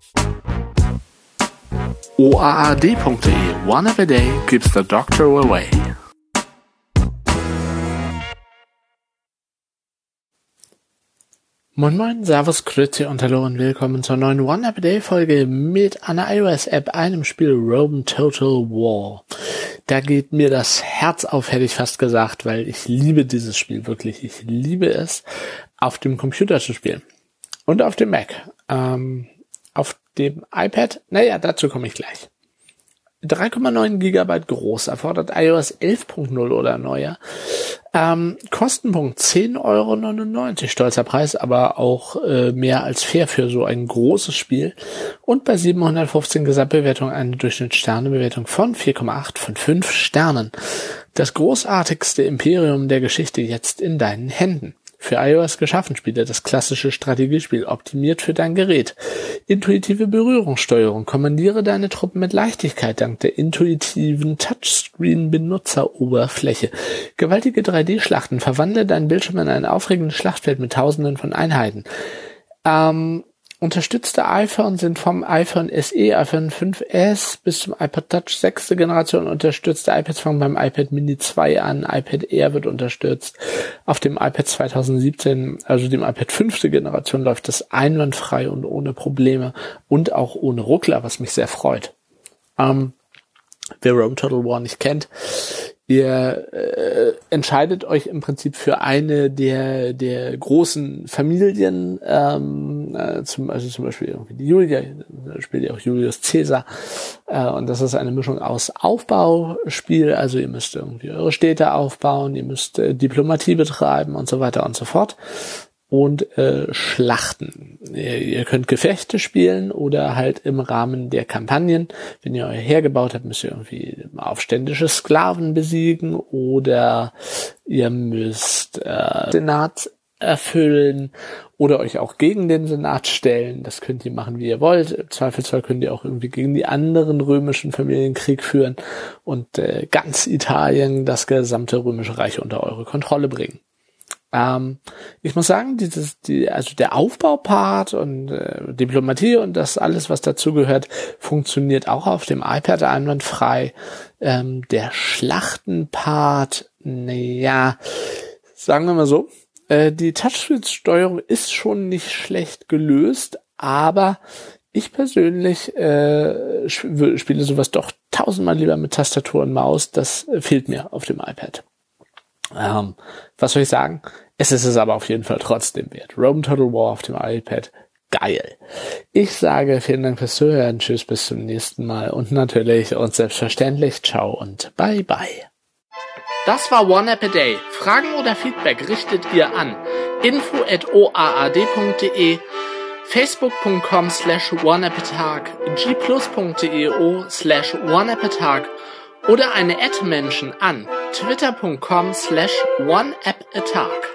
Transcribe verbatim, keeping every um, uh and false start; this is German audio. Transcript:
O A A D punkt de. One app a day keeps the doctor away. Moin Moin, Servus, Grüezi und Hallo und willkommen zur neuen One App a Day Folge mit einer iOS-App, einem Spiel Rome Total War. Da geht mir das Herz auf, hätte ich fast gesagt, weil ich liebe dieses Spiel wirklich. Ich liebe es, auf dem Computer zu spielen und auf dem Mac. Ähm, auf dem iPad, naja, dazu komme ich gleich. drei Komma neun Gigabyte groß, erfordert iOS elf Punkt null oder neuer. Ähm, Kostenpunkt zehn Euro neunundneunzig, stolzer Preis, aber auch äh, mehr als fair für so ein großes Spiel. Und bei siebenhundertfünfzehn Gesamtbewertungen eine Durchschnittssternebewertung von vier Komma acht von fünf Sternen. Das großartigste Imperium der Geschichte jetzt in deinen Händen. Für iOS geschaffen, spielt das klassische Strategiespiel, optimiert für dein Gerät. Intuitive Berührungssteuerung, kommandiere deine Truppen mit Leichtigkeit dank der intuitiven Touchscreen-Benutzeroberfläche. Gewaltige drei D-Schlachten, verwandle deinen Bildschirm in ein aufregendes Schlachtfeld mit tausenden von Einheiten. Ähm, unterstützte iPhone sind vom iPhone S E, iPhone fünf S bis zum iPod Touch sechste Generation unterstützte iPads fangen beim iPad Mini zwei an, iPad Air wird unterstützt. Auf dem iPad zweitausendsiebzehn, also dem iPad fünfte Generation, läuft das einwandfrei und ohne Probleme und auch ohne Ruckler, was mich sehr freut. Ähm, wer Rome Total War nicht kennt, ihr äh, entscheidet euch im Prinzip für eine der der großen Familien, ähm, äh, zum, also zum Beispiel irgendwie die Julia, spielt ja auch Julius Caesar, äh, und das ist eine Mischung aus Aufbauspiel, also ihr müsst irgendwie eure Städte aufbauen, ihr müsst äh, Diplomatie betreiben und so weiter und so fort. Und äh, Schlachten. Ihr, ihr könnt Gefechte spielen oder halt im Rahmen der Kampagnen. Wenn ihr euer Heer gebaut habt, müsst ihr irgendwie aufständische Sklaven besiegen oder ihr müsst äh, Senat erfüllen oder euch auch gegen den Senat stellen. Das könnt ihr machen, wie ihr wollt. Im Zweifelsfall könnt ihr auch irgendwie gegen die anderen römischen Familien Krieg führen und äh, ganz Italien, das gesamte römische Reich unter eure Kontrolle bringen. Ähm, ich muss sagen, dieses, die, also der Aufbaupart und äh, Diplomatie und das alles, was dazugehört, funktioniert auch auf dem iPad einwandfrei. Ähm, der Schlachtenpart, naja, sagen wir mal so, äh, die Touchscreen-Steuerung ist schon nicht schlecht gelöst, aber ich persönlich äh, sp- spiele sowas doch tausendmal lieber mit Tastatur und Maus. Das äh, fehlt mir auf dem iPad. Ähm, was soll ich sagen? Es ist es aber auf jeden Fall trotzdem wert. Rome Total War auf dem iPad, geil. Ich sage vielen Dank fürs Zuhören, tschüss, bis zum nächsten Mal und natürlich und selbstverständlich ciao und bye bye. Das war One App a Day. Fragen oder Feedback richtet ihr an info at o a a d punkt de, facebook punkt com slash one app a tag, g plus punkt de slash one app a tag oder eine Ad-Menschen an twitter punkt com slash one app a tag.